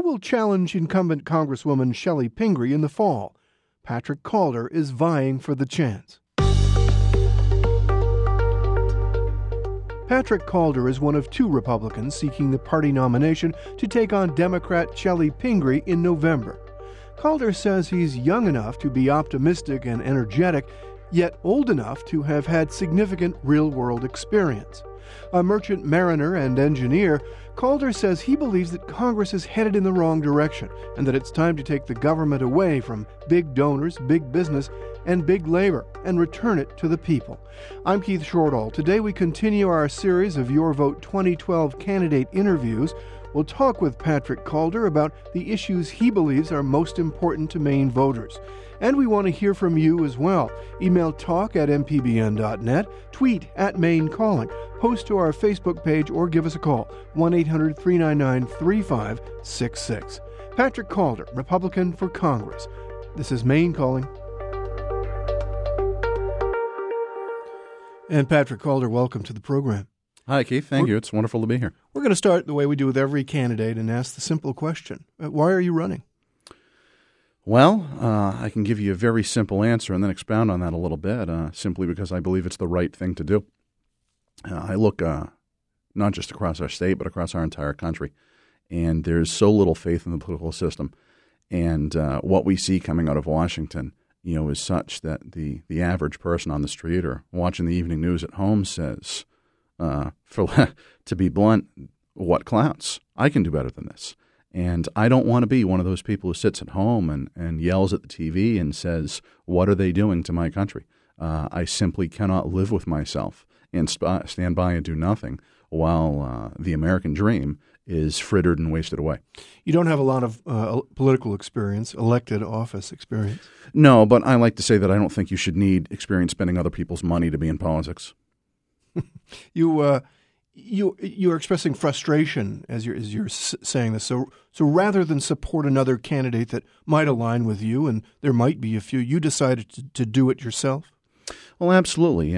who will challenge incumbent Congresswoman Chellie Pingree in the fall? Patrick Calder is vying for the chance. Patrick Calder is one of two Republicans seeking the party nomination to take on Democrat Chellie Pingree in November. Calder says he's young enough to be optimistic and energetic, yet old enough to have had significant real-world experience. A merchant mariner and engineer, Calder says he believes that Congress is headed in the wrong direction and that it's time to take the government away from big donors, big business, and big labor and return it to the people. I'm Keith Shortall. Today we continue our series of Your Vote 2012 candidate interviews. We'll talk with Patrick Calder about the issues he believes are most important to Maine voters. And we want to hear from you as well. Email talk@mpbn.net, tweet @MaineCalling, post to our Facebook page, or give us a call, 1-800-399-3566. Patrick Calder, Republican for Congress. This is Maine Calling. And Patrick Calder, welcome to the program. Hi, Keith. Thank you. It's wonderful to be here. We're going to start the way we do with every candidate and ask the simple question. Why are you running? Well, I can give you a very simple answer and then expound on that a little bit, simply because I believe it's the right thing to do. I look not just across our state, but across our entire country, and there's so little faith in the political system. And what we see coming out of Washington, is such that the average person on the street or watching the evening news at home says, to be blunt, what clowns? I can do better than this. And I don't want to be one of those people who sits at home and yells at the TV and says, what are they doing to my country? I simply cannot live with myself and stand by and do nothing while the American dream is frittered and wasted away. You don't have a lot of political experience, elected office experience. No, but I like to say that I don't think you should need experience spending other people's money to be in politics. You're expressing frustration as you're saying this. So rather than support another candidate that might align with you, and there might be a few, you decided to do it yourself. Well, absolutely.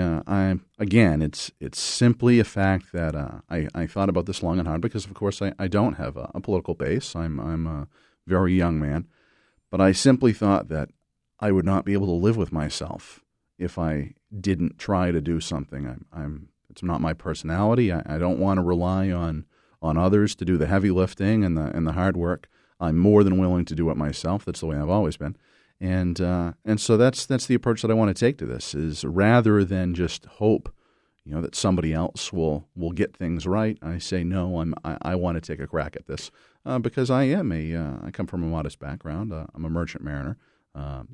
It's simply a fact that I thought about this long and hard because, of course, I don't have a political base. I'm a very young man, but I simply thought that I would not be able to live with myself if I didn't try to do something. It's not my personality. I don't want to rely on others to do the heavy lifting and the hard work. I'm more than willing to do it myself. That's the way I've always been. And so that's the approach that I want to take to this, is rather than just hope, that somebody else will get things right. I say no. I want to take a crack at this because I come from a modest background. I'm a merchant mariner. I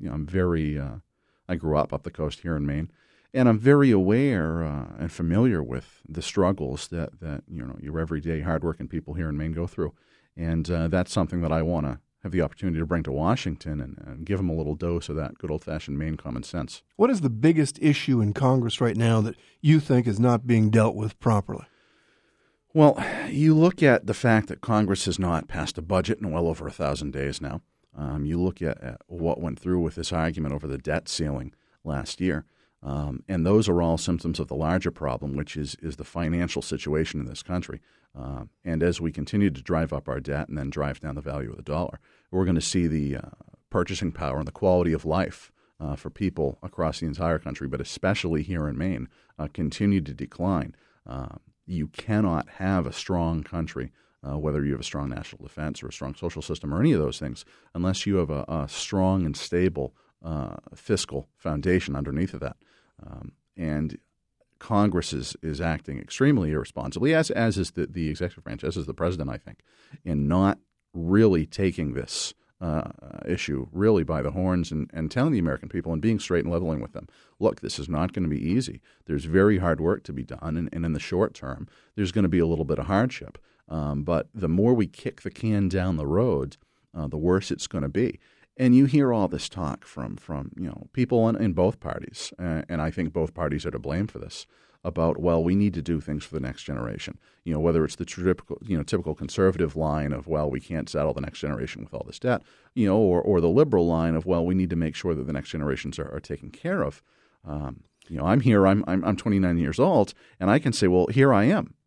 grew up the coast here in Maine, and I'm very aware and familiar with the struggles that your everyday hardworking people here in Maine go through, and that's something that I want to have the opportunity to bring to Washington and give them a little dose of that good old-fashioned Maine common sense. What is the biggest issue in Congress right now that you think is not being dealt with properly? Well, you look at the fact that Congress has not passed a budget in well over 1,000 days now. You look at what went through with this argument over the debt ceiling last year, and those are all symptoms of the larger problem, which is the financial situation in this country. And as we continue to drive up our debt and then drive down the value of the dollar, we're going to see the purchasing power and the quality of life for people across the entire country, but especially here in Maine, continue to decline. You cannot have a strong country, whether you have a strong national defense or a strong social system or any of those things, unless you have a strong and stable fiscal foundation underneath of that. And Congress is acting extremely irresponsibly, as is the executive branch, as is the president, I think, in not really taking this issue really by the horns and telling the American people and being straight and leveling with them. Look, this is not going to be easy. There's very hard work to be done, and in the short term, there's going to be a little bit of hardship. But the more we kick the can down the road, the worse it's going to be. And you hear all this talk from people in both parties, and I think both parties are to blame for this, about, well, we need to do things for the next generation. Whether it's the typical conservative line of, well, we can't saddle the next generation with all this debt, or the liberal line of, well, we need to make sure that the next generations are taken care of. I'm here. I'm 29 years old, and I can say, well, here I am.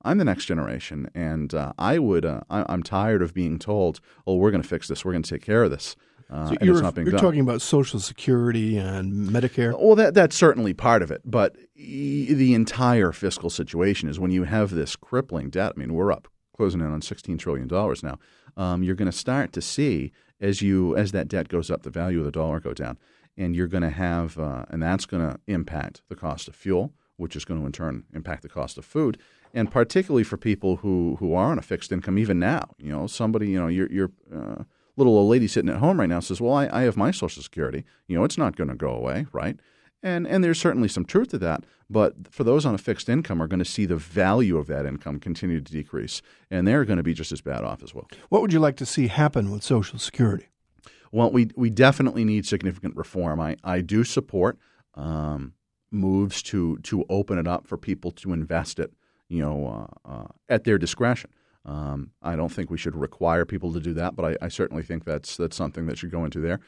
I'm the next generation, and I'm tired of being told, "Oh, we're going to fix this. We're going to take care of this." So and it's not being you're done. talking about Social Security and Medicare? Well, that's certainly part of it, but the entire fiscal situation is when you have this crippling debt. I mean, we're up closing in on $16 trillion now. You're going to start to see as that debt goes up, the value of the dollar go down, and you're going to have, and that's going to impact the cost of fuel, which is going to in turn impact the cost of food, and particularly for people who are on a fixed income even now. Somebody, your little old lady sitting at home right now says, "Well, I have my Social Security. It's not going to go away, right?" And there's certainly some truth to that. But for those on a fixed income are going to see the value of that income continue to decrease, and they're going to be just as bad off as well. What would you like to see happen with Social Security? Well, we definitely need significant reform. I do support moves to open it up for people to invest it, at their discretion. I don't think we should require people to do that, but I certainly think that's something that should go into there.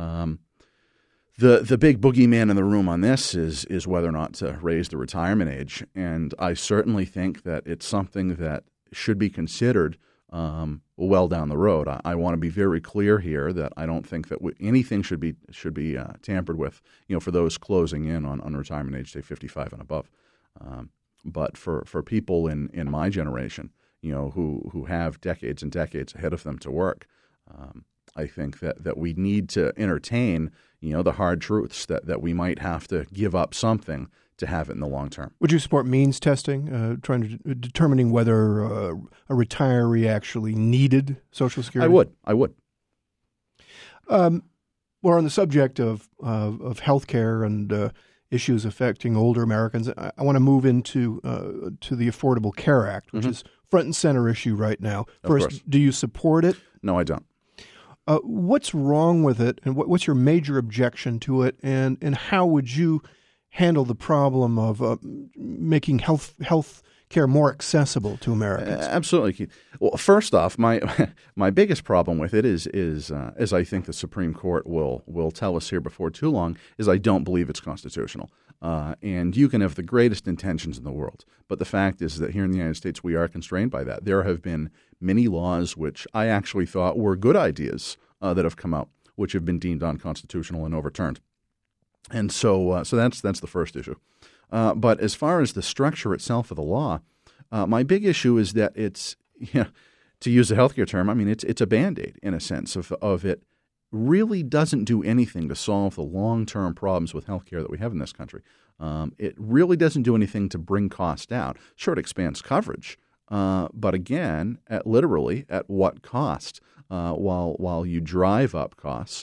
The big boogeyman in the room on this is whether or not to raise the retirement age, and I certainly think that it's something that should be considered well down the road. I want to be very clear here that I don't think that anything should be tampered with, for those closing in on retirement age, say 55 and above. But for people in my generation, who have decades and decades ahead of them to work, I think that we need to entertain, the hard truths that we might have to give up something to have it in the long term. Would you support means testing, determining whether a retiree actually needed Social Security? I would. We're on the subject of health care and issues affecting older Americans. I want to move into to the Affordable Care Act, which is front and center issue right now. First, do you support it? No, I don't. What's wrong with it, and what's your major objection to it, and how would you handle the problem of making health care more accessible to Americans? Absolutely, Keith. Well, first off, my biggest problem with it is as I think the Supreme Court will tell us here before too long, is I don't believe it's constitutional. And you can have the greatest intentions in the world, but the fact is that here in the United States we are constrained by that. There have been many laws which I actually thought were good ideas that have come out, which have been deemed unconstitutional and overturned. And so that's the first issue. But as far as the structure itself of the law, my big issue is that it's, to use a healthcare term, I mean it's a Band-Aid in a sense of it really doesn't do anything to solve the long-term problems with healthcare that we have in this country. It really doesn't do anything to bring costs down. Sure, it expands coverage, but again, literally at what cost? While you drive up costs,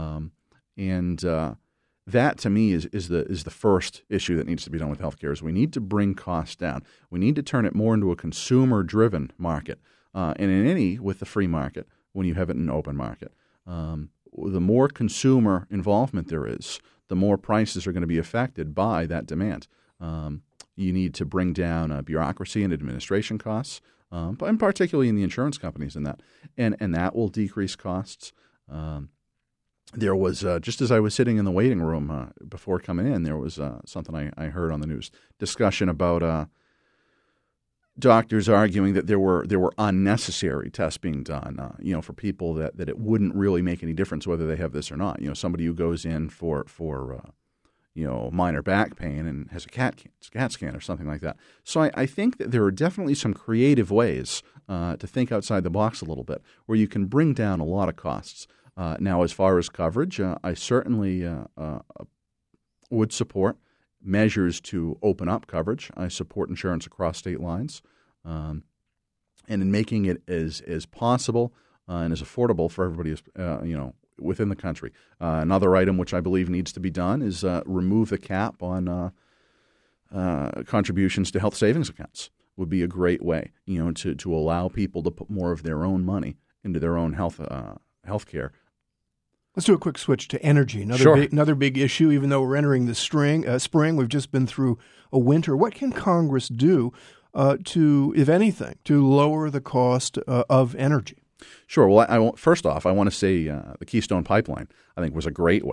that to me is the first issue that needs to be done with healthcare. Is we need to bring costs down. We need to turn it more into a consumer-driven market, with the free market when you have it in an open market. The more consumer involvement there is, the more prices are going to be affected by that demand. You need to bring down bureaucracy and administration costs, and particularly in the insurance companies and that will decrease costs. There was, just as I was sitting in the waiting room before coming in, there was something I heard on the news, discussion about doctors arguing that there were unnecessary tests being done, for people that it wouldn't really make any difference whether they have this or not. Somebody who goes in for minor back pain and has a CAT scan or something like that. So I think that there are definitely some creative ways to think outside the box a little bit where you can bring down a lot of costs. Now, as far as coverage, I certainly would support measures to open up coverage. I support insurance across state lines, and in making it as possible and as affordable for everybody as within the country. Another item which I believe needs to be done is remove the cap on contributions to health savings accounts. Would be a great way, to allow people to put more of their own money into their own health care. Let's do a quick switch to energy. Another big issue, even though we're entering the spring, we've just been through a winter. What can Congress do to, if anything, to lower the cost of energy? Sure. Well, first off, I want to say the Keystone Pipeline, I think, was a great way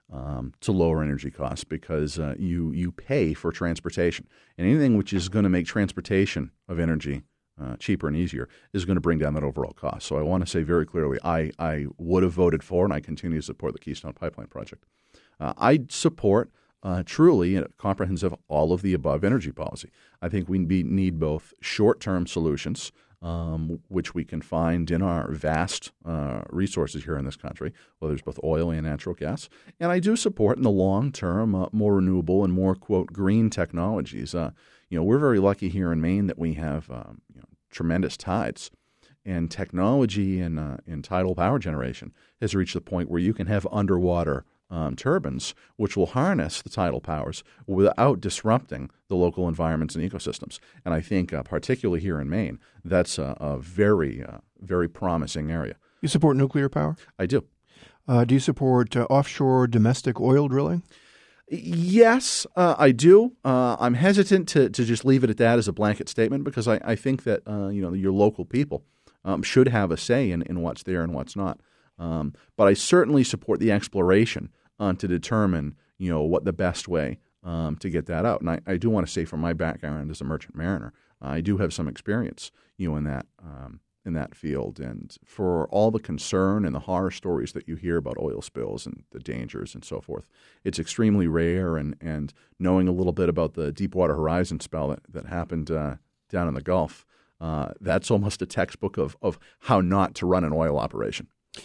to lower energy costs because you pay for transportation. And anything which is going to make transportation of energy cheaper and easier is going to bring down that overall cost. So I want to say very clearly, I would have voted for and I continue to support the Keystone Pipeline project. I support truly a comprehensive all of the above energy policy. I think we need both short-term solutions, which we can find in our vast resources here in this country, whether it's both oil and natural gas. And I do support in the long term more renewable and more, quote, green technologies. We're very lucky here in Maine that we have tremendous tides. And technology in tidal power generation has reached the point where you can have underwater turbines, which will harness the tidal powers without disrupting the local environments and ecosystems. And I think, particularly here in Maine, that's a very, very promising area. You support nuclear power? I do. Do you support offshore domestic oil drilling? Yes, I do. I'm hesitant to just leave it at that as a blanket statement because I think that your local people should have a say in what's there and what's not. But I certainly support the exploration to determine, what the best way to get that out. And I do want to say, from my background as a merchant mariner, I do have some experience, in that field. And for all the concern and the horror stories that you hear about oil spills and the dangers and so forth, it's extremely rare. And knowing a little bit about the Deepwater Horizon spell that happened down in the Gulf, that's almost a textbook of how not to run an oil operation.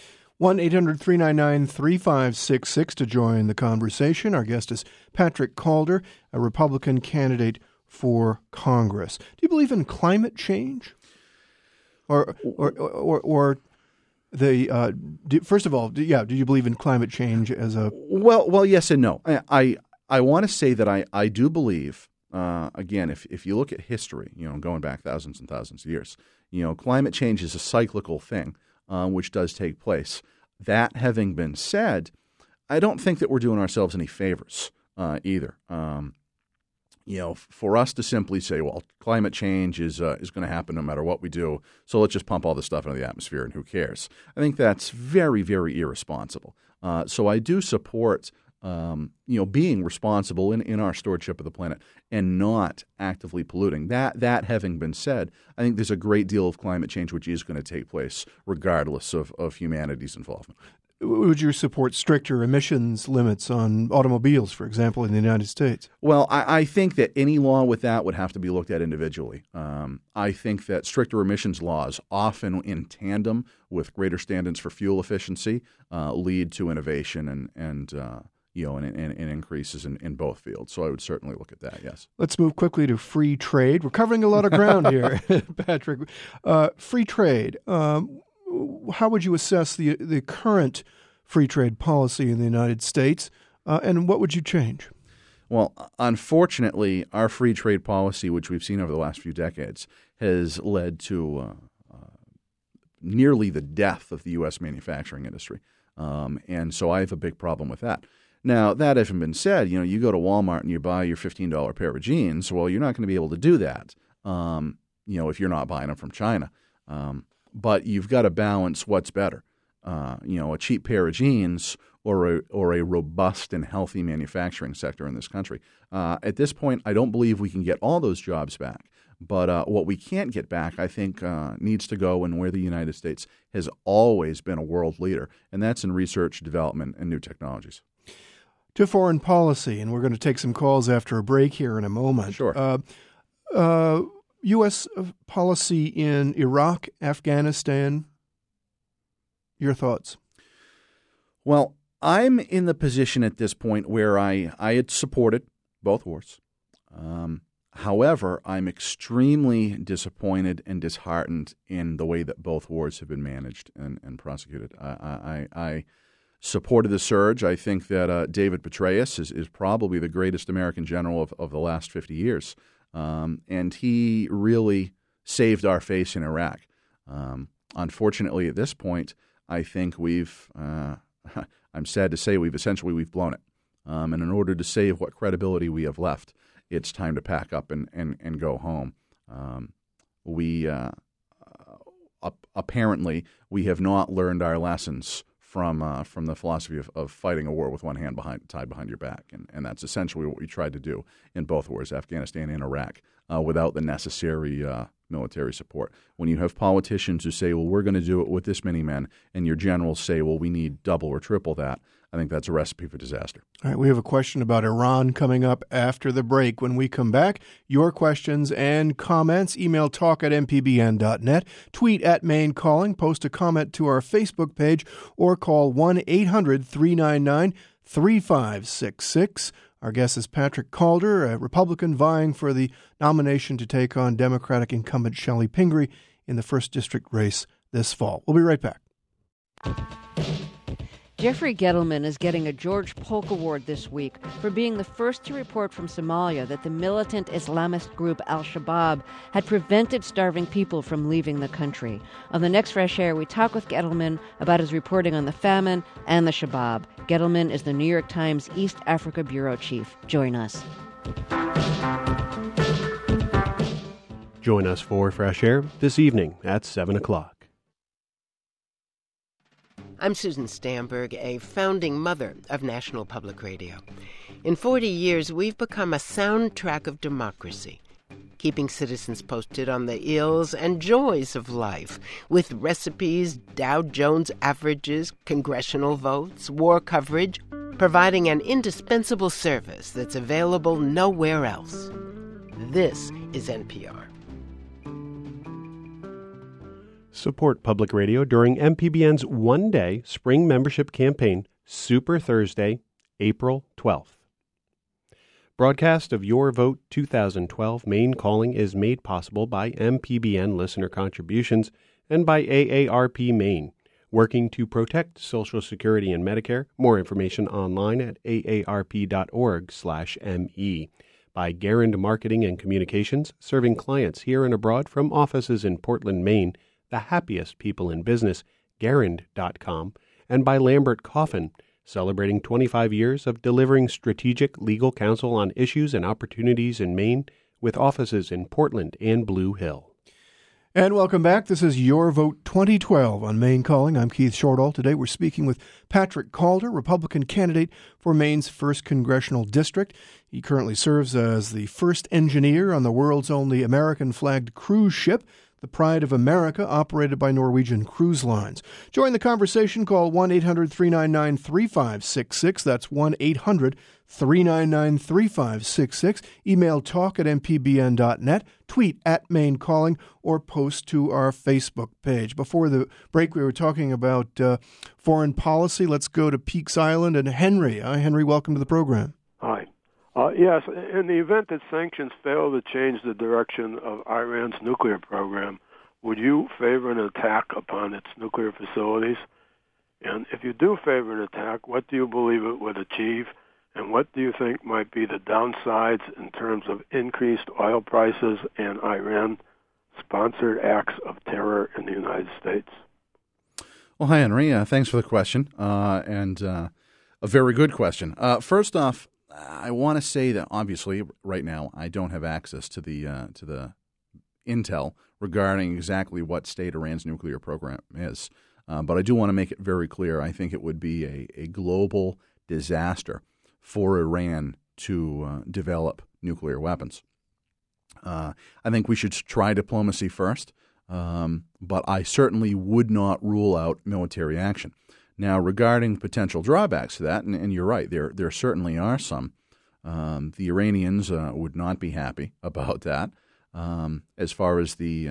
1-800-399-3566 to join the conversation. Our guest is Patrick Calder, a Republican candidate for Congress. Do you believe in climate change? Or first of all, do you believe in climate change as a... Well, yes and no. I want to say that I do believe, again, if you look at history, going back thousands and thousands of years, climate change is a cyclical thing. Which does take place. That having been said, I don't think that we're doing ourselves any favors either. For us to simply say, well, climate change is going to happen no matter what we do, so let's just pump all this stuff into the atmosphere and who cares? I think that's very, very irresponsible. So I do support being responsible in our stewardship of the planet and not actively polluting. That having been said, I think there's a great deal of climate change which is going to take place regardless of humanity's involvement. Would you support stricter emissions limits on automobiles, for example, in the United States? Well, I think that any law with that would have to be looked at individually. I think that stricter emissions laws, often in tandem with greater standards for fuel efficiency, lead to innovation and increases in both fields. So I would certainly look at that, yes. Let's move quickly to free trade. We're covering a lot of ground here, Patrick. Free trade. How would you assess the current free trade policy in the United States, and what would you change? Well, unfortunately, our free trade policy, which we've seen over the last few decades, has led to nearly the death of the U.S. manufacturing industry. And so I have a big problem with that. Now, that having been said, you go to Walmart and you buy your $15 pair of jeans. Well, you're not going to be able to do that, if you're not buying them from China. But you've got to balance what's better, a cheap pair of jeans or a robust and healthy manufacturing sector in this country. At this point, I don't believe we can get all those jobs back. But what we can't get back, I think, needs to go in where the United States has always been a world leader, and that's in research, development, and new technologies. To foreign policy, and we're going to take some calls after a break here in a moment. Sure. U.S. policy in Iraq, Afghanistan, your thoughts? Well, I'm in the position at this point where I had supported both wars. However, I'm extremely disappointed and disheartened in the way that both wars have been managed and prosecuted. I supported the surge. I think that David Petraeus is probably the greatest American general of the last 50 years. And he really saved our face in Iraq. Unfortunately, at this point, I think I'm sad to say we've blown it. And in order to save what credibility we have left, it's time to pack up and go home. Apparently, we have not learned our lessons from the philosophy of fighting a war with one hand tied behind your back. And that's essentially what we tried to do in both wars, Afghanistan and Iraq, without the necessary military support. When you have politicians who say, well, we're going to do it with this many men, and your generals say, well, we need double or triple that, I think that's a recipe for disaster. All right, we have a question about Iran coming up after the break. When we come back, your questions and comments, email talk@mpbn.net, tweet @Maine Calling, post a comment to our Facebook page, or call 1-800-399-3566. Our guest is Patrick Calder, a Republican vying for the nomination to take on Democratic incumbent Chellie Pingree in the 1st District race this fall. We'll be right back. Jeffrey Gettleman is getting a George Polk Award this week for being the first to report from Somalia that the militant Islamist group Al-Shabaab had prevented starving people from leaving the country. On the next Fresh Air, we talk with Gettleman about his reporting on the famine and the Shabaab. Gettleman is the New York Times East Africa bureau chief. Join us. Join us for Fresh Air this evening at 7 o'clock. I'm Susan Stamberg, a founding mother of National Public Radio. In 40 years, we've become a soundtrack of democracy, keeping citizens posted on the ills and joys of life, with recipes, Dow Jones averages, congressional votes, war coverage, providing an indispensable service that's available nowhere else. This is NPR. Support public radio during MPBN's one-day spring membership campaign, Super Thursday, April 12th. Broadcast of Your Vote 2012 Maine Calling is made possible by MPBN listener contributions and by AARP Maine, working to protect Social Security and Medicare. More information online at aarp.org/me. By Garand Marketing and Communications, serving clients here and abroad from offices in Portland, Maine, the happiest people in business, Garand.com, and by Lambert Coffin, celebrating 25 years of delivering strategic legal counsel on issues and opportunities in Maine, with offices in Portland and Blue Hill. And welcome back. This is Your Vote 2012 on Maine Calling. I'm Keith Shortall. Today we're speaking with Patrick Calder, Republican candidate for Maine's 1st Congressional District. He currently serves as the first engineer on the world's only American-flagged cruise ship, the Pride of America, operated by Norwegian Cruise Lines. Join the conversation. Call 1-800-399-3566. That's 1-800-399-3566. Email talk@mpbn.net. Tweet @Maine Calling, or post to our Facebook page. Before the break, we were talking about foreign policy. Let's go to Peaks Island and Henry. Hi, Henry. Welcome to the program. Hi. Yes, in the event that sanctions fail to change the direction of Iran's nuclear program, would you favor an attack upon its nuclear facilities? And if you do favor an attack, what do you believe it would achieve? And what do you think might be the downsides in terms of increased oil prices and Iran-sponsored acts of terror in the United States? Well, hi, Henry. Thanks for the question, and a very good question. First off, I want to say that obviously right now I don't have access to the intel regarding exactly what state Iran's nuclear program is, but I do want to make it very clear. I think it would be a global disaster for Iran to develop nuclear weapons. I think we should try diplomacy first, but I certainly would not rule out military action. Now, regarding potential drawbacks to that, and you're right, there certainly are some. The Iranians would not be happy about that. As far as the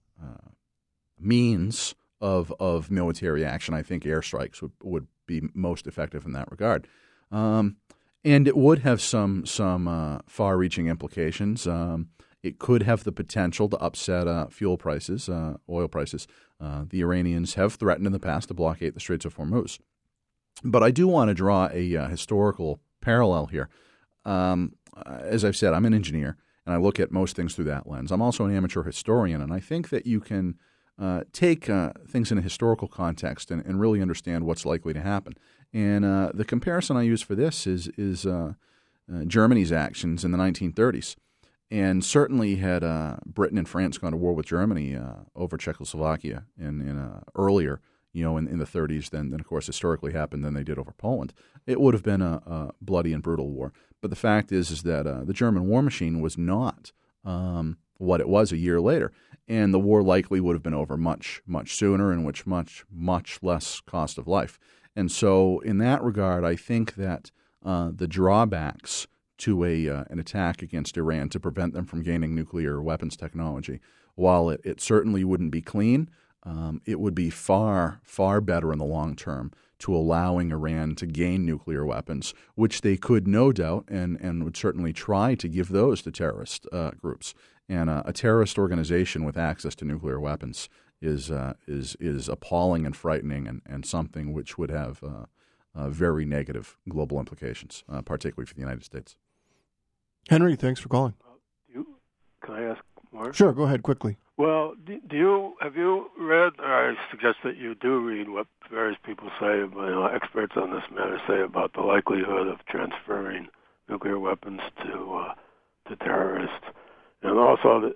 means of military action, I think airstrikes would be most effective in that regard. And it would have some far-reaching implications. It could have the potential to upset fuel prices, oil prices. The Iranians have threatened in the past to blockade the Straits of Hormuz. But I do want to draw a historical parallel here. As I've said, I'm an engineer, and I look at most things through that lens. I'm also an amateur historian, and I think that you can take things in a historical context and really understand what's likely to happen. And the comparison I use for this is Germany's actions in the 1930s. And certainly had Britain and France gone to war with Germany over Czechoslovakia in earlier in the 30s than of course historically happened than they did over Poland. It would have been a bloody and brutal war. But the fact is that the German war machine was not what it was a year later, and the war likely would have been over much, much sooner and with much less cost of life. And so in that regard, I think that the drawbacks to an attack against Iran to prevent them from gaining nuclear weapons technology, while it certainly wouldn't be clean, it would be far, far better in the long term to allowing Iran to gain nuclear weapons, which they could no doubt and would certainly try to give those to terrorist groups. And a terrorist organization with access to nuclear weapons is appalling and frightening, and something which would have very negative global implications, particularly for the United States. Henry, thanks for calling. Can I ask more? Sure, go ahead quickly. Well, have you read, or I suggest that you do read what various people say, experts on this matter say about the likelihood of transferring nuclear weapons to terrorists, and also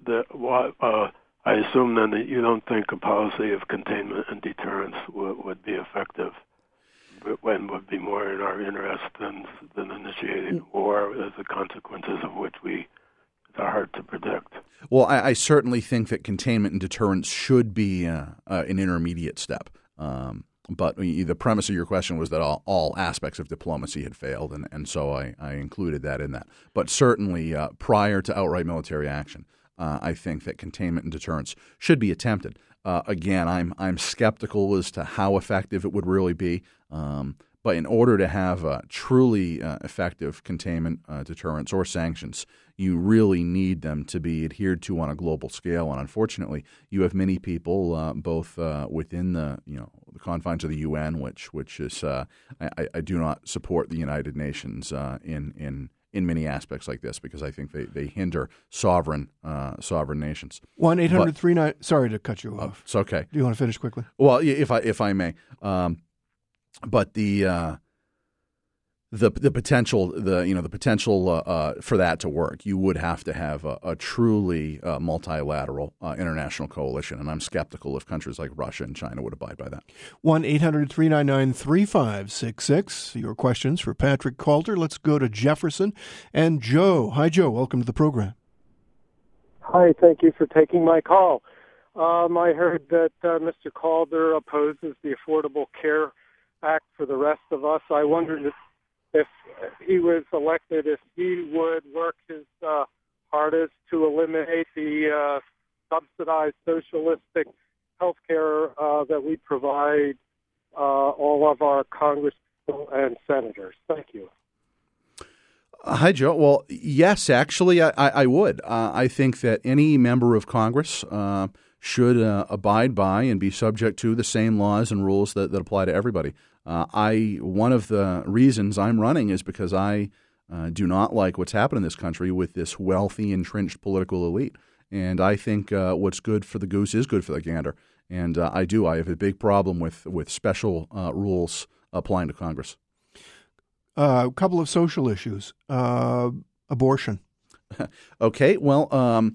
I assume then that you don't think a policy of containment and deterrence would be effective, when would be more in our interest than initiating war, as the consequences of which are hard to predict. Well, I certainly think that containment and deterrence should be an intermediate step. But the premise of your question was that all aspects of diplomacy had failed, and so I included that in that. But certainly prior to outright military action, I think that containment and deterrence should be attempted. Again, I'm skeptical as to how effective it would really be. But in order to have truly effective containment, deterrence, or sanctions, you really need them to be adhered to on a global scale. And unfortunately, you have many people, both within the confines of the UN, which is I do not support the United Nations in many aspects like this, because I think they hinder sovereign nations. 1-800-39. Sorry to cut you off. It's okay. Do you want to finish quickly? Well, if I may. But the potential for that to work, you would have to have a truly multilateral international coalition, and I'm skeptical if countries like Russia and China would abide by that. 1-800-399-3566. Your questions for Patrick Calder. Let's go to Jefferson and Joe. Hi, Joe. Welcome to the program. Hi. Thank you for taking my call. I heard that Mr. Calder opposes the Affordable Care Act for the rest of us. I wondered if he was elected, if he would work his hardest to eliminate the subsidized socialistic health care that we provide all of our congressmen and senators. Thank you. Hi, Joe. Well, yes, actually, I would. I think that any member of Congress should abide by and be subject to the same laws and rules that apply to everybody. One of the reasons I'm running is because I do not like what's happened in this country with this wealthy, entrenched political elite. And I think what's good for the goose is good for the gander. And I have a big problem with special rules applying to Congress. A couple of social issues. Abortion. Okay, well,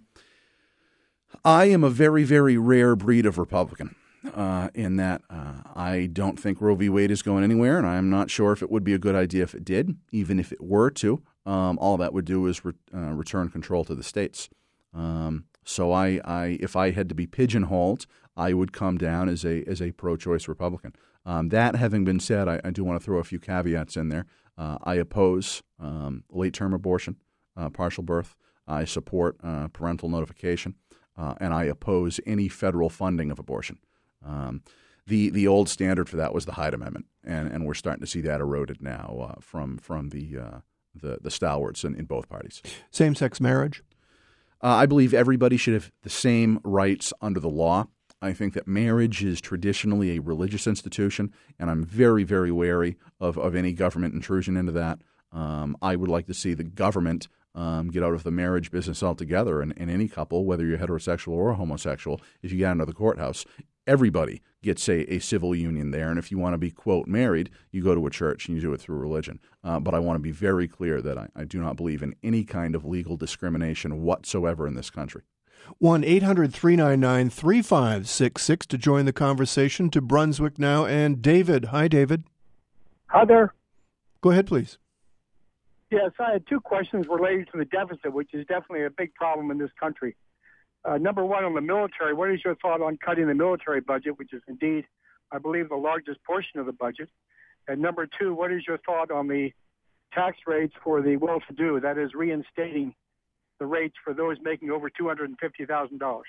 I am a very, very rare breed of Republican. In that I don't think Roe v. Wade is going anywhere, and I'm not sure if it would be a good idea if it did. Even if it were to, all that would do is return control to the states. So if I had to be pigeonholed, I would come down as a pro-choice Republican. That having been said, I do want to throw a few caveats in there. I oppose late-term abortion, partial birth. I support parental notification, and I oppose any federal funding of abortion. The old standard for that was the Hyde Amendment, and we're starting to see that eroded now from the stalwarts in both parties. Same-sex marriage? I believe everybody should have the same rights under the law. I think that marriage is traditionally a religious institution, and I'm very, very wary of any government intrusion into that. I would like to see the government get out of the marriage business altogether, and any couple, whether you're heterosexual or homosexual, if you get into the courthouse, everybody gets a civil union there. And if you want to be, quote, married, you go to a church and you do it through religion. But I want to be very clear that I do not believe in any kind of legal discrimination whatsoever in this country. 1-800-399-3566 to join the conversation. To Brunswick now, and David. Hi, David. Hi there. Go ahead, please. Yes, I had two questions related to the deficit, which is definitely a big problem in this country. Number one, on the military, what is your thought on cutting the military budget, which is indeed, I believe, the largest portion of the budget? And number two, what is your thought on the tax rates for the well-to-do, that is, reinstating the rates for those making over $250,000?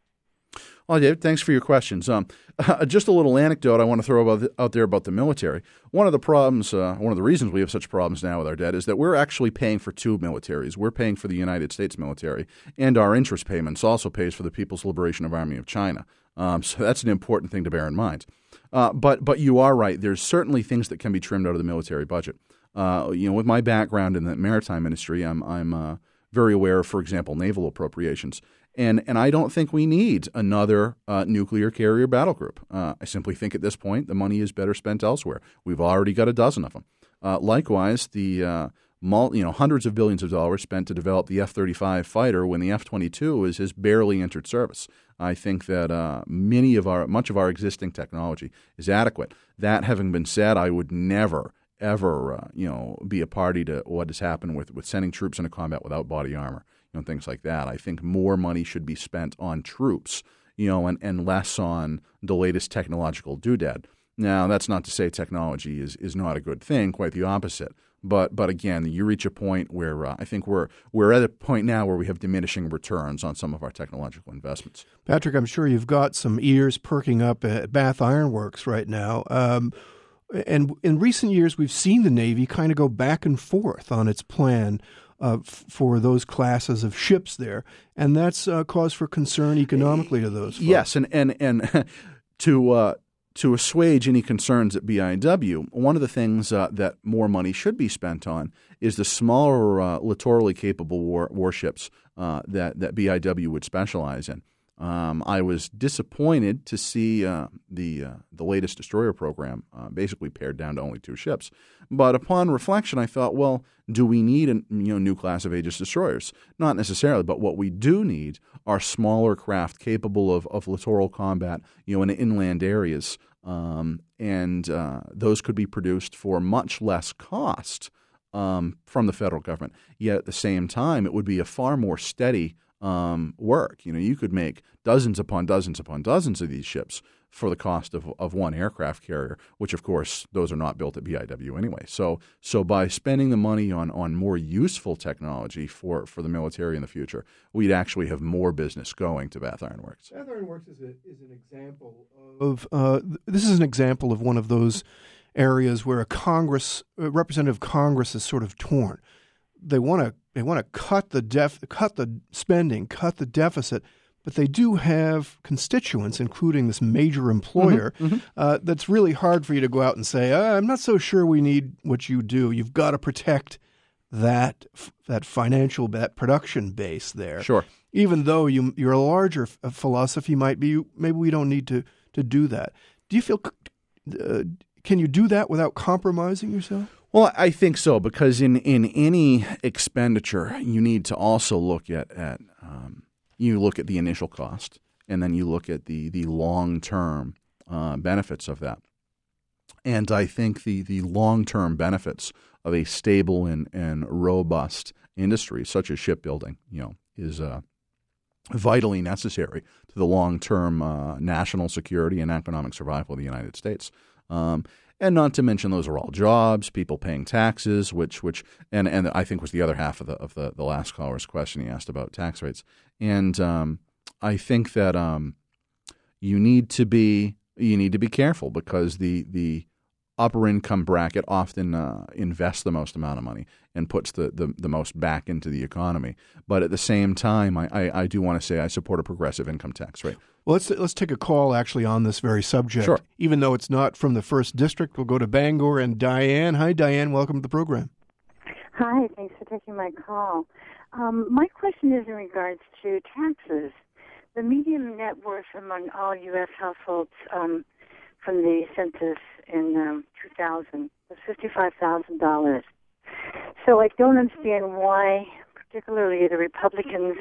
Well, David, thanks for your questions. Just a little anecdote I want to throw out there about the military. One of the problems, one of the reasons we have such problems now with our debt is that we're actually paying for two militaries. We're paying for the United States military, and our interest payments also pays for the People's Liberation Army of China. So that's an important thing to bear in mind. But you are right. There's certainly things that can be trimmed out of the military budget. With my background in the maritime industry, I'm very aware of, for example, naval appropriations. And I don't think we need another nuclear carrier battle group. I simply think at this point the money is better spent elsewhere. We've already got a dozen of them. Likewise, the hundreds of billions of dollars spent to develop the F-35 fighter when the F-22 has barely entered service. I think that much of our existing technology is adequate. That having been said, I would never ever be a party to what has happened with sending troops into combat without body armor. Things like that. I think more money should be spent on troops, and less on the latest technological doodad. Now, that's not to say technology is not a good thing, quite the opposite. But again, you reach a point where I think we're at a point now where we have diminishing returns on some of our technological investments. Patrick, I'm sure you've got some ears perking up at Bath Iron Works right now. And in recent years, we've seen the Navy kind of go back and forth on its plan for those classes of ships there, and that's cause for concern economically to those folks. Yes, and to assuage any concerns at BIW, one of the things that more money should be spent on is the smaller littorally capable warships that BIW would specialize in. I was disappointed to see the latest destroyer program basically pared down to only two ships. But upon reflection, I thought, well, do we need a new class of Aegis destroyers? Not necessarily, but what we do need are smaller craft capable of littoral combat, in inland areas, and those could be produced for much less cost from the federal government. Yet at the same time, it would be a far more steady work. You could make dozens upon dozens upon dozens of these ships for the cost of one aircraft carrier, which of course those are not built at BIW anyway. So by spending the money on more useful technology for the military in the future, we'd actually have more business going to Bath Iron Works. Bath Iron Works is an example of this is an example of one of those areas where a representative Congress is sort of torn. They want to cut the spending, cut the deficit, but they do have constituents, including this major employer, that's really hard for you to go out and say, I'm not so sure we need what you do. You've got to protect that financial, that production base there. Sure. Even though your larger philosophy might be, maybe we don't need to do that. Do you feel, can you do that without compromising yourself? Well, I think so, because in any expenditure, you need to also look at the initial cost, and then you look at the long-term benefits of that. And I think the long-term benefits of a stable and robust industry, such as shipbuilding, is vitally necessary to the long-term national security and economic survival of the United States. And not to mention, those are all jobs, people paying taxes, which and I think was the other half of the last caller's question. He asked about tax rates, and I think that you need to be careful, because the upper income bracket often invests the most amount of money and puts the most back into the economy. But at the same time, I do want to say I support a progressive income tax rate. Well, let's take a call actually on this very subject. Sure. Even though it's not from the 1st District, we'll go to Bangor and Diane. Hi, Diane. Welcome to the program. Hi. Thanks for taking my call. My question is in regards to taxes. The median net worth among all U.S. households from the census in 2000 was $55,000. So I don't understand why particularly the Republicans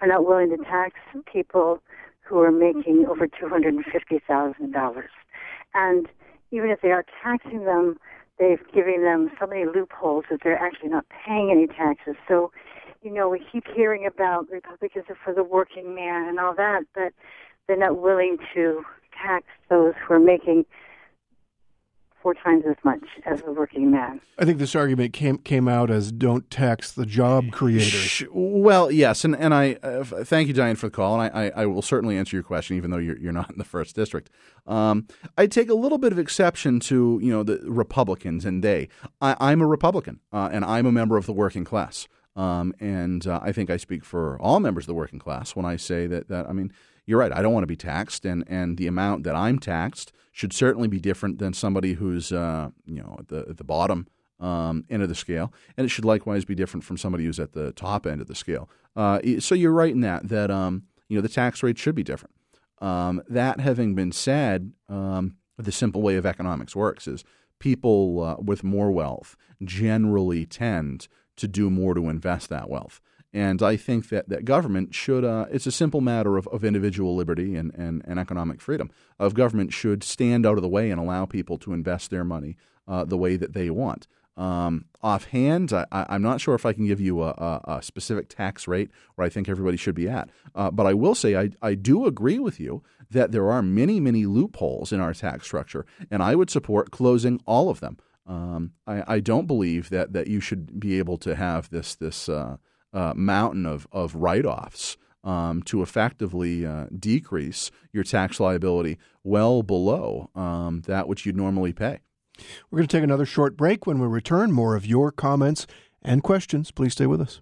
are not willing to tax people who are making over $250,000. And even if they are taxing them, they've given them so many loopholes that they're actually not paying any taxes. So, we keep hearing about Republicans are for the working man and all that, but they're not willing to tax those who are making 4 times as much as the working man. I think this argument came out as don't tax the job creators. Well, yes, and I thank you, Diane, for the call, and I will certainly answer your question, even though you're not in the 1st District. I take a little bit of exception to the Republicans and they. I'm a Republican, and I'm a member of the working class, and I think I speak for all members of the working class when I say that I mean, you're right. I don't want to be taxed, and the amount that I'm taxed should certainly be different than somebody who's at the bottom end of the scale, and it should likewise be different from somebody who's at the top end of the scale. So you're right in that the tax rate should be different. That having been said, the simple way of economics works is people with more wealth generally tend to do more to invest that wealth. And I think that government should it's a simple matter of individual liberty and economic freedom. Government should stand out of the way and allow people to invest their money the way that they want. Offhand, I'm not sure if I can give you a specific tax rate where I think everybody should be at. But I will say I do agree with you that there are many, many loopholes in our tax structure, and I would support closing all of them. I don't believe that you should be able to have this mountain of write-offs to effectively decrease your tax liability well below that which you'd normally pay. We're going to take another short break. When we return, more of your comments and questions. Please stay with us.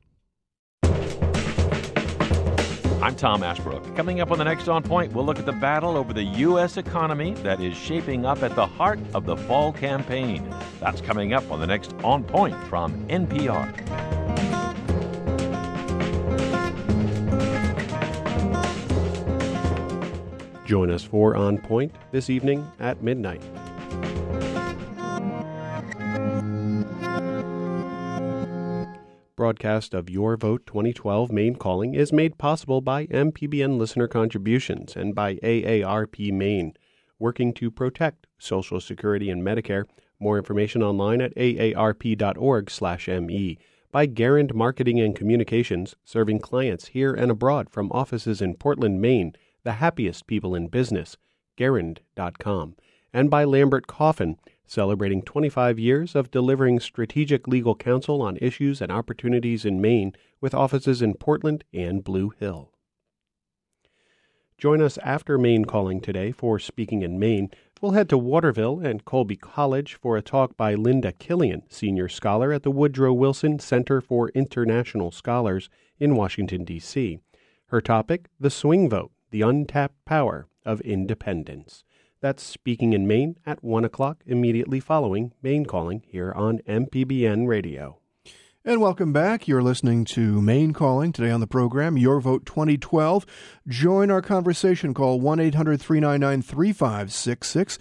I'm Tom Ashbrook. Coming up on the next On Point, we'll look at the battle over the U.S. economy that is shaping up at the heart of the fall campaign. That's coming up on the next On Point from NPR. Join us for On Point this evening at midnight. Broadcast of Your Vote 2012 Maine Calling is made possible by MPBN listener contributions and by AARP Maine, working to protect Social Security and Medicare. More information online at aarp.org/me. By Garand Marketing and Communications, serving clients here and abroad from offices in Portland, Maine, the happiest people in business, Garand.com. And by Lambert Coffin, celebrating 25 years of delivering strategic legal counsel on issues and opportunities in Maine with offices in Portland and Blue Hill. Join us after Maine Calling today for Speaking in Maine. We'll head to Waterville and Colby College for a talk by Linda Killian, senior scholar at the Woodrow Wilson Center for International Scholars in Washington, D.C. Her topic, the swing vote, the untapped power of independence. That's Speaking in Maine at 1 o'clock, immediately following Maine Calling here on MPBN Radio. And welcome back. You're listening to Maine Calling. Today on the program, Your Vote 2012. Join our conversation. Call 1-800-399-3566,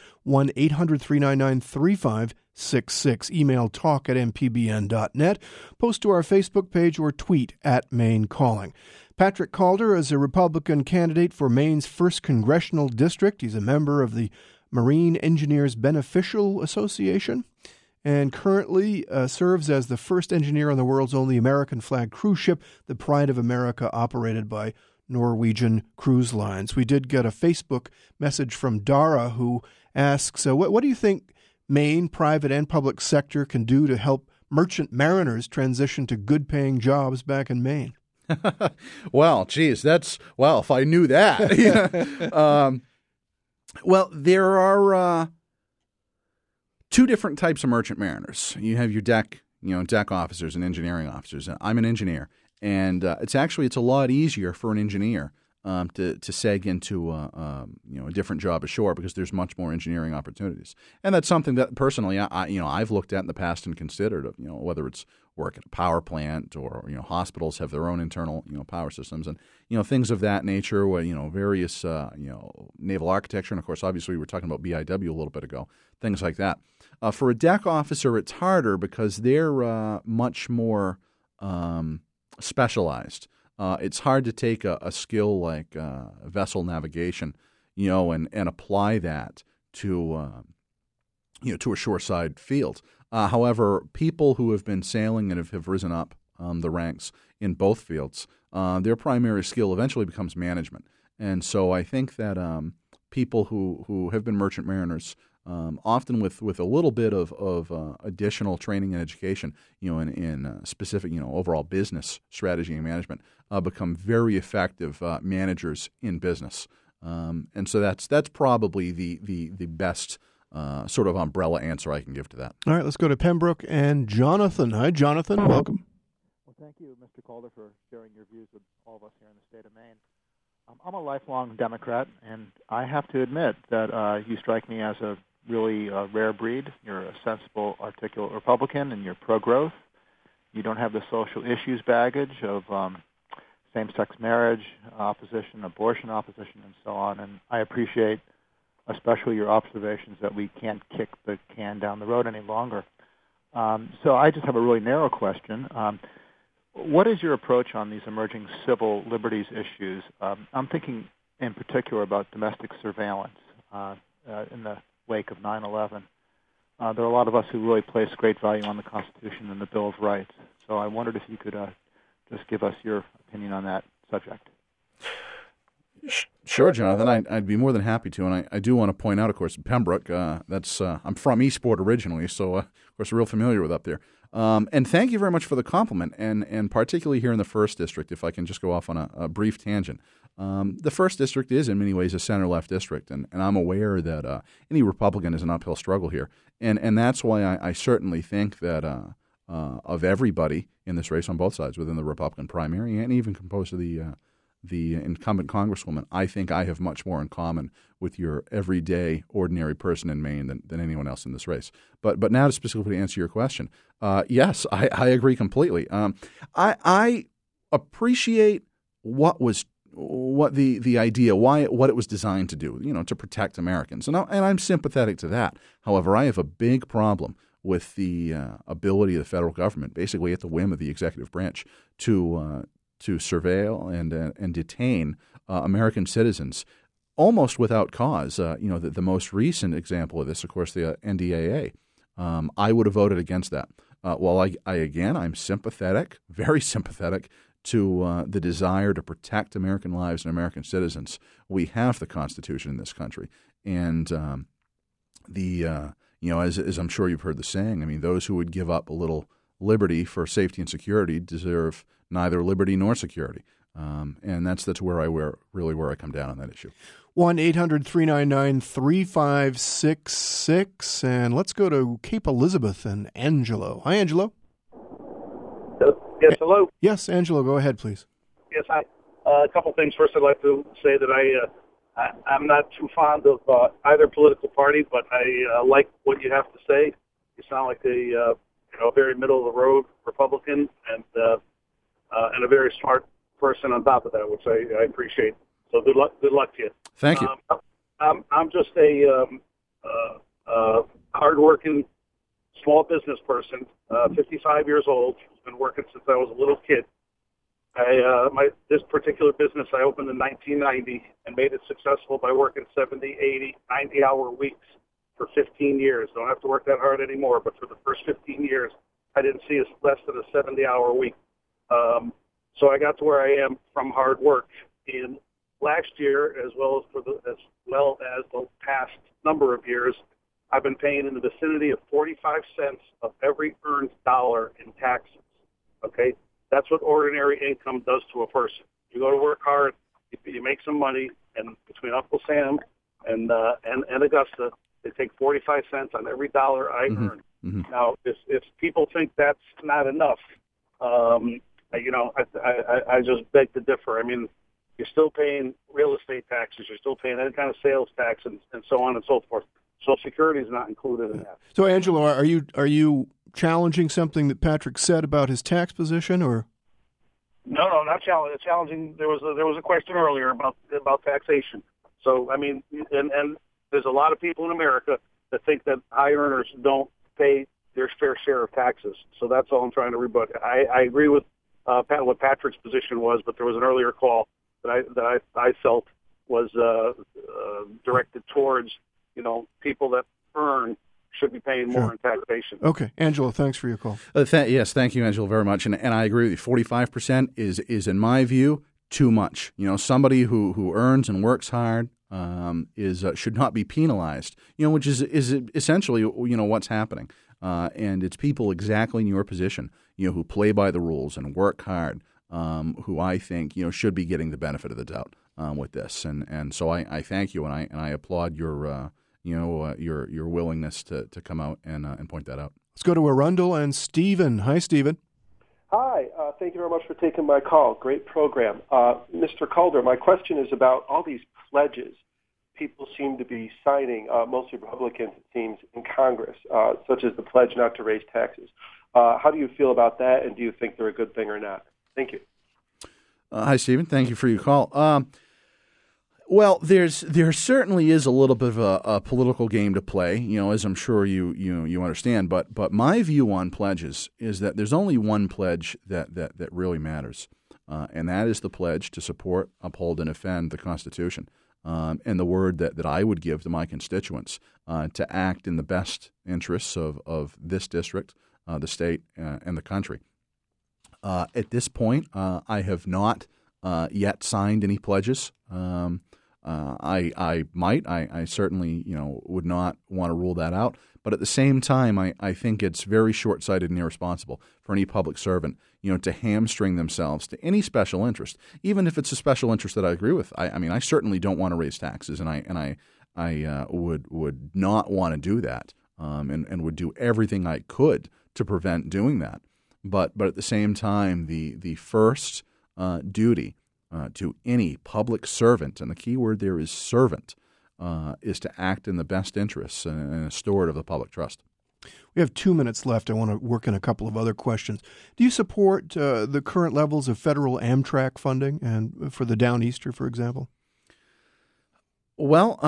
1-800-399-3566. Email talk@mpbn.net. Post to our Facebook page or tweet at Maine Calling. Patrick Calder is a Republican candidate for Maine's 1st Congressional District. He's a member of the Marine Engineers Beneficial Association and currently serves as the first engineer on the world's only American flag cruise ship, the Pride of America, operated by Norwegian Cruise Lines. We did get a Facebook message from Dara who asks, what do you think Maine, private and public sector, can do to help merchant mariners transition to good-paying jobs back in Maine? Well, geez, if I knew that. Well, there are two different types of merchant mariners. You have your deck officers and engineering officers. I'm an engineer, and it's a lot easier for an engineer to seg into a different job ashore because there's much more engineering opportunities. And that's something that personally I've looked at in the past and considered, whether it's work at a power plant or hospitals have their own internal power systems and things of that nature, where various naval architecture, and of course obviously we were talking about BIW a little bit ago, things like that. For a deck officer, it's harder because they're much more specialized. it's hard to take a skill like vessel navigation, and apply that to to a shoreside field. However, people who have been sailing and have risen up the ranks in both fields, their primary skill eventually becomes management. And so I think that people who have been merchant mariners, often with a little bit of additional training and education, in specific, overall business strategy and management, become very effective managers in business. And so that's probably the best sort of umbrella answer I can give to that. All right, let's go to Pembroke and Jonathan. Hi, Jonathan. Welcome. Well, thank you, Mr. Calder, for sharing your views with all of us here in the state of Maine. I'm a lifelong Democrat, and I have to admit that you strike me as a really rare breed. You're a sensible, articulate Republican, and you're pro-growth. You don't have the social issues baggage of same-sex marriage opposition, abortion opposition, and so on. And I appreciate especially your observations that we can't kick the can down the road any longer. So I just have a really narrow question. What is your approach on these emerging civil liberties issues? I'm thinking in particular about domestic surveillance in the wake of 9/11. There are a lot of us who really place great value on the Constitution and the Bill of Rights. So I wondered if you could just give us your opinion on that subject. Sure, Jonathan. I'd be more than happy to, and I do want to point out, of course, Pembroke. I'm from Eastport originally, so of course, real familiar with up there. And thank you very much for the compliment, and particularly here in the 1st District, if I can just go off on a brief tangent. The 1st District is in many ways a center-left district, and I'm aware that any Republican is an uphill struggle here. And that's why I certainly think that of everybody in this race on both sides within the Republican primary and even composed of the incumbent congresswoman, I think I have much more in common with your everyday, ordinary person in Maine than anyone else in this race. But now to specifically answer your question, yes, I agree completely. I appreciate what the idea, what it was designed to do, to protect Americans, and I'm sympathetic to that. However, I have a big problem with the ability of the federal government, basically at the whim of the executive branch, to surveil and detain American citizens almost without cause. The most recent example of this, of course, the NDAA. I would have voted against that. While I'm sympathetic, very sympathetic to the desire to protect American lives and American citizens. We have the Constitution in this country, and as I'm sure you've heard the saying, I mean, those who would give up a little liberty for safety and security deserve neither liberty nor security. And that's where I come down on that issue. 1-800-399-3566. And let's go to Cape Elizabeth and Angelo. Hi, Angelo. Yes, hello. Yes, Angelo, go ahead, please. Yes, hi. A couple things. First, I'd like to say that I'm not too fond of either political party, but I like what you have to say. You sound like a very middle-of-the-road Republican and a very smart person on top of that, which I appreciate. So good luck to you. Thank you. I'm just a hardworking small business person, 55 years old. Been working since I was a little kid. This particular business I opened in 1990 and made it successful by working 70, 80, 90-hour weeks for 15 years. Don't have to work that hard anymore, but for the first 15 years, I didn't see less than a 70-hour week. So I got to where I am from hard work. And last year, as well as the past number of years, I've been paying in the vicinity of 45 cents of every earned dollar in taxes. Okay, that's what ordinary income does to a person. You go to work hard, you make some money, and between Uncle Sam and Augusta, they take 45 cents on every dollar I earn. Mm-hmm. Now, if people think that's not enough, I just beg to differ. I mean, you're still paying real estate taxes, you're still paying any kind of sales tax, and so on and so forth. Social Security is not included in that. So, Angelo, are you challenging something that Patrick said about his tax position, or? No, not challenging. There was a question earlier about taxation. So, I mean, and there's a lot of people in America that think that high earners don't pay their fair share of taxes. So that's all I'm trying to rebut. I agree with what Patrick's position was, but there was an earlier call that I felt was directed towards, people that earn should be paying more in taxation. Okay. Angelo, thanks for your call. Yes, thank you, Angelo, very much. And I agree with you. 45% is, in my view, too much. Somebody who earns and works hard should not be penalized, which is essentially, what's happening. And it's people exactly in your position, who play by the rules and work hard, who I think, should be getting the benefit of the doubt with this. And so I thank you, and I applaud your willingness to come out and point that out. Let's go to Arundel and Stephen. Hi, Stephen. Hi. Thank you very much for taking my call. Great program. Mr. Calder, my question is about all these pledges people seem to be signing, mostly Republicans, it seems, in Congress, such as the pledge not to raise taxes. How do you feel about that, and do you think they're a good thing or not? Thank you. Hi, Stephen. Thank you for your call. Well, there certainly is a little bit of a political game to play, as I'm sure you understand. But my view on pledges is that there's only one pledge that really matters, and that is the pledge to support, uphold, and defend the Constitution, and the word that I would give to my constituents to act in the best interests of this district, the state, and the country. At this point, I have not yet signed any pledges. I certainly, would not want to rule that out. But at the same time, I think it's very short-sighted and irresponsible for any public servant, to hamstring themselves to any special interest, even if it's a special interest that I agree with. I certainly don't want to raise taxes, and I would not want to do that, and would do everything I could to prevent doing that. But at the same time, the first duty to any public servant, and the key word there is servant, is to act in the best interests and a steward of the public trust. We have 2 minutes left. I want to work in a couple of other questions. Do you support the current levels of federal Amtrak funding and for the Downeaster, for example? Well,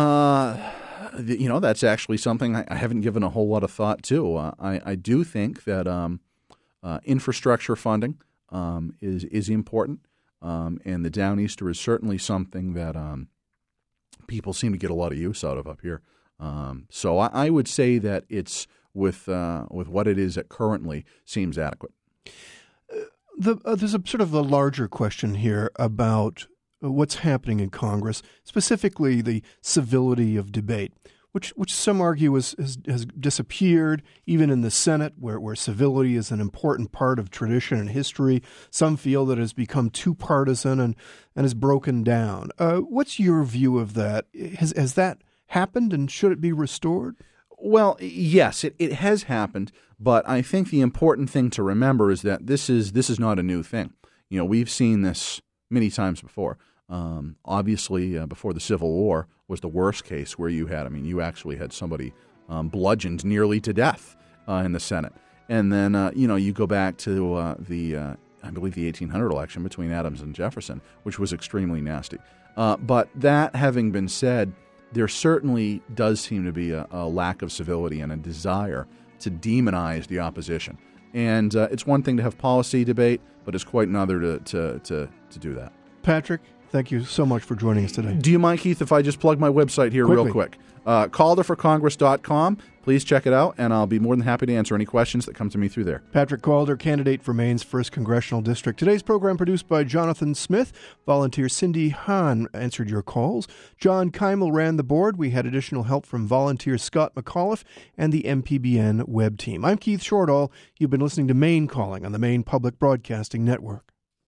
that's actually something I haven't given a whole lot of thought to. I do think that infrastructure funding is important. And the Downeaster is certainly something that people seem to get a lot of use out of up here. So I would say that it's with what it is that currently seems adequate. There's a sort of a larger question here about what's happening in Congress, specifically the civility of debate, which some argue has disappeared, even in the Senate, where civility is an important part of tradition and history. Some feel that it has become too partisan and has broken down. What's your view of that? Has that happened, and should it be restored? Well, yes, it has happened, but I think the important thing to remember is that this is not a new thing. We've seen this many times before. Obviously, before the Civil War was the worst case, where you actually had somebody bludgeoned nearly to death in the Senate. And then, you go back to I believe the 1800 election between Adams and Jefferson, which was extremely nasty. But that having been said, there certainly does seem to be a lack of civility and a desire to demonize the opposition. And it's one thing to have policy debate, but it's quite another to do that. Patrick, thank you so much for joining us today. Do you mind, Keith, if I just plug my website here real quick? CalderforCongress.com. Please check it out, and I'll be more than happy to answer any questions that come to me through there. Patrick Calder, candidate for Maine's 1st Congressional District. Today's program produced by Jonathan Smith. Volunteer Cindy Hahn answered your calls. John Keimel ran the board. We had additional help from volunteer Scott McAuliffe and the MPBN web team. I'm Keith Shortall. You've been listening to Maine Calling on the Maine Public Broadcasting Network.